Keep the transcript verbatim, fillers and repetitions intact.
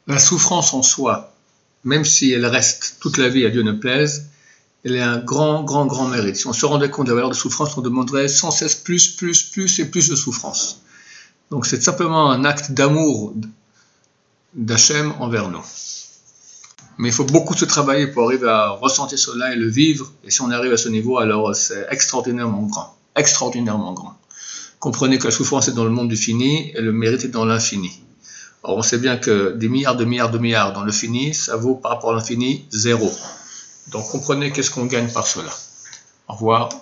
La souffrance en soi, même si elle reste toute la vie à Dieu ne plaise, elle est un grand, grand, grand mérite. Si on se rendait compte de la valeur de souffrance, on demanderait sans cesse plus, plus, plus et plus de souffrance. Donc c'est simplement un acte d'amour d'Hachem envers nous. Mais il faut beaucoup se travailler pour arriver à ressentir cela et le vivre. Et si on arrive à ce niveau, alors c'est extraordinairement grand. Extraordinairement grand. Comprenez que la souffrance est dans le monde du fini et le mérite est dans l'infini. Or, on sait bien que des milliards de milliards de milliards dans le fini, ça vaut par rapport à l'infini zéro. Donc comprenez qu'est-ce qu'on gagne par cela. Au revoir.